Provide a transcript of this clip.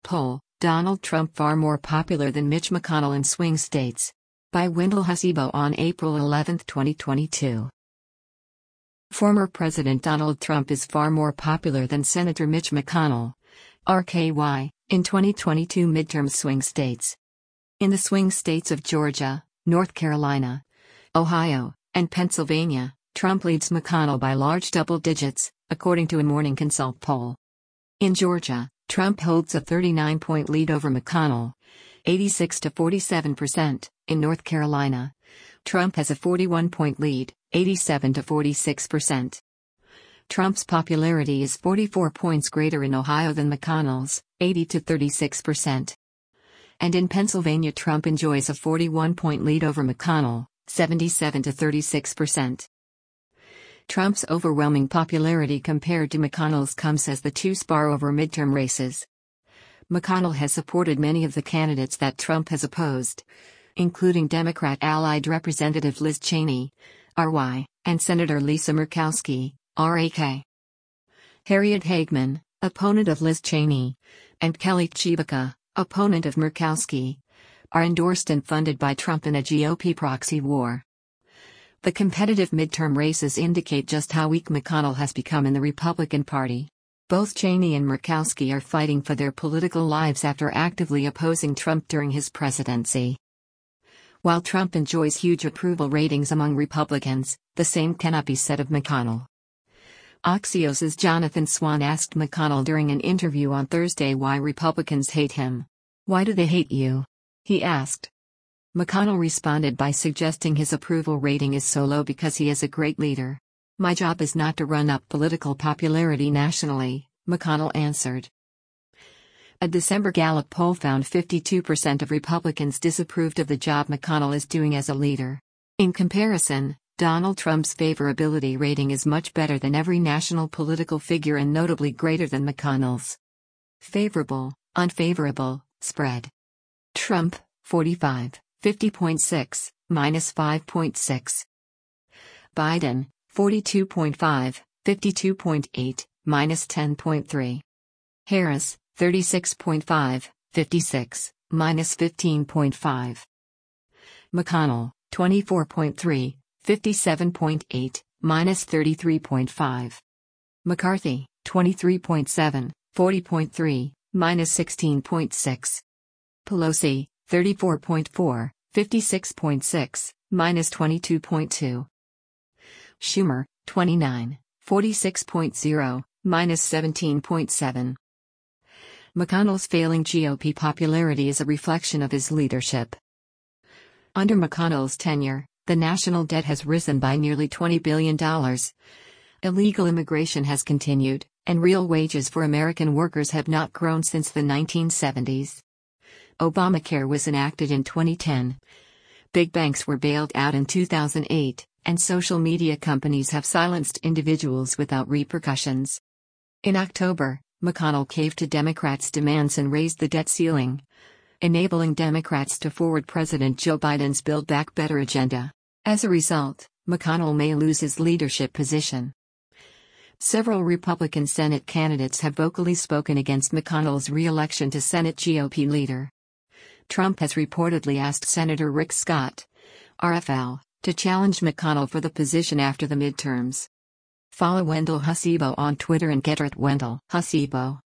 poll, Donald Trump far more popular than Mitch McConnell in swing states. By Wendell Hasibo on April 11, 2022. Former President Donald Trump is far more popular than Senator Mitch McConnell, RKY, in 2022 midterm swing states. In the swing states of Georgia, North Carolina, Ohio, and Pennsylvania, Trump leads McConnell by large double digits, according to a Morning Consult poll. In Georgia, Trump holds a 39-point lead over McConnell, 86 to 47%. In North Carolina, Trump has a 41-point lead, 87 to 46%. Trump's popularity is 44 points greater in Ohio than McConnell's, 80 to 36%. And in Pennsylvania, Trump enjoys a 41-point lead over McConnell, 77 to 36%. Trump's overwhelming popularity compared to McConnell's comes as the two spar over midterm races. McConnell has supported many of the candidates that Trump has opposed, including Democrat allied Representative Liz Cheney, RY, and Senator Lisa Murkowski, RAK. Harriet Hageman, opponent of Liz Cheney, and Kelly Tshibaka, opponent of Murkowski, are endorsed and funded by Trump in a GOP proxy war. The competitive midterm races indicate just how weak McConnell has become in the Republican Party. Both Cheney and Murkowski are fighting for their political lives after actively opposing Trump during his presidency. While Trump enjoys huge approval ratings among Republicans, the same cannot be said of McConnell. Axios' Jonathan Swan asked McConnell during an interview on Thursday why Republicans hate him. "Why do they hate you?" he asked. McConnell responded by suggesting his approval rating is so low because he is a great leader. "My job is not to run up political popularity nationally," McConnell answered. A December Gallup poll found 52% of Republicans disapproved of the job McConnell is doing as a leader. In comparison, Donald Trump's favorability rating is much better than every national political figure and notably greater than McConnell's. Favorable, unfavorable, spread. Trump, 45, 50.6, minus 5.6. Biden, 42.5, 52.8, minus 10.3. Harris, 36.5, 56, minus 15.5. McConnell, 24.3, 57.8, minus 33.5. McCarthy, 23.7, 40.3, minus 16.6. Pelosi, 34.4, 56.6, minus 22.2. Schumer, 29, 46.0, minus 17.7. McConnell's failing GOP popularity is a reflection of his leadership. Under McConnell's tenure, the national debt has risen by nearly $20 billion. Illegal immigration has continued, and real wages for American workers have not grown since the 1970s. Obamacare was enacted in 2010. Big banks were bailed out in 2008, and social media companies have silenced individuals without repercussions. In October, McConnell caved to Democrats' demands and raised the debt ceiling, enabling Democrats to forward President Joe Biden's Build Back Better agenda. As a result, McConnell may lose his leadership position. Several Republican Senate candidates have vocally spoken against McConnell's re-election to Senate GOP leader. Trump has reportedly asked Senator Rick Scott, RFL, to challenge McConnell for the position after the midterms. Follow Wendell Hasibo on Twitter and get @WendellHasibo.